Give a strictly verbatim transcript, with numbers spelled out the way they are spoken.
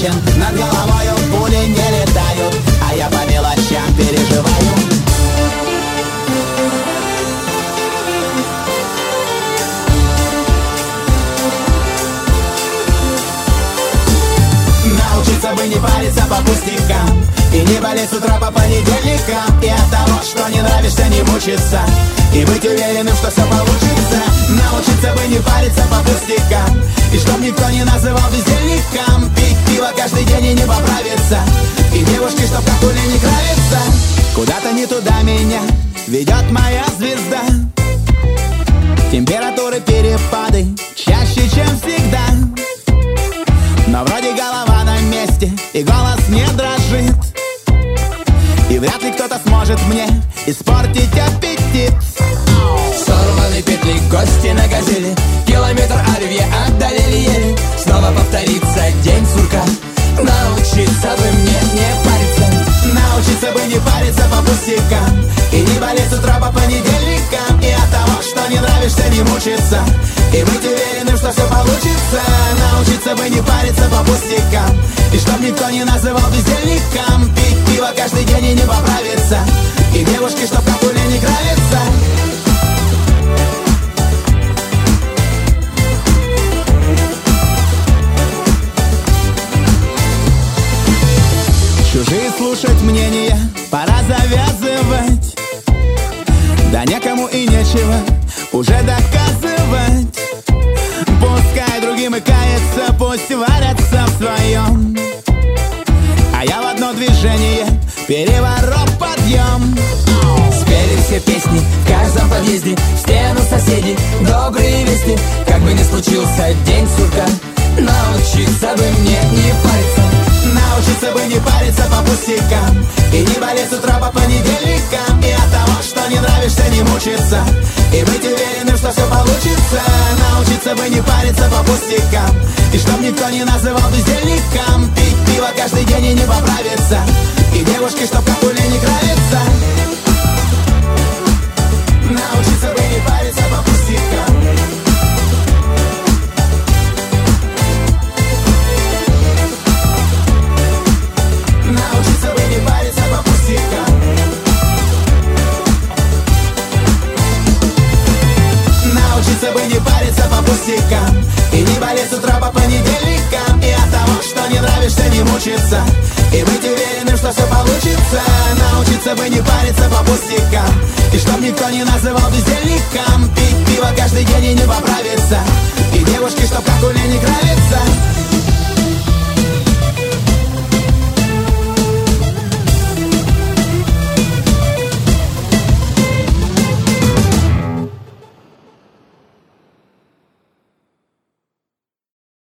обеспечен, над головою пули не летают, а я по мелочам переживаю. Научиться бы не париться по пустякам и не болеть с утра по понедельникам, и от того, что не нравишься, не мучиться, и быть уверенным, что все получится. Научиться бы не париться по пустякам, и чтоб никто не называл бездельником, пить пиво каждый день и не поправиться, и девушки, чтоб как у не нравится. Куда-то не туда меня ведет моя звезда. Температуры перепады чаще, чем всегда, но вроде голова на месте и голос не дрожит, и вряд ли кто-то сможет мне испортить аппетит. Сорваны петли, гости на газели, километр оливье отдалили еле. Снова повторится день сурка, научиться бы мне не париться. Научиться бы не париться по пустякам и не болеть с утра по понедельникам, и от того, что не нравишься, не мучиться, и быть уверенным, что все получится. Научиться бы не париться по пустякам, и чтоб никто не называл бездельником, пить пиво каждый день и не поправиться, и девушки, чтоб как у не нравится. Чужие слушать мнения пора завязывать, да некому и нечего уже доказывать. Пускай другим и кается, пусть варятся в своем, а я в одно движение переворот подъем. Спели все песни в каждом подъезде, в стену соседи добрые вести. Как бы ни случился день сурка, научиться бы мне не париться. Научиться бы не париться по пустякам и не болеть с утра по понедельникам, и от того, что не нравишься, не мучиться, и быть уверенным, что все получится. Научиться бы не париться по пустякам, и чтоб никто не называл бездельником, пить пиво каждый день и не поправиться, и девушки, чтоб как у не нравится. Научиться бы не париться по пустякам. Научиться бы не париться по пустякам. Научиться бы не париться по пустякам и не болеть с утра по понедельникам, и от того, что не нравишься, не мучиться, и быть уверенным, что все получится. Научиться бы не париться по пустякам, и чтоб никто не называл бездельником, пить пиво каждый день и не поправиться, и девушки, чтоб как у не нравится.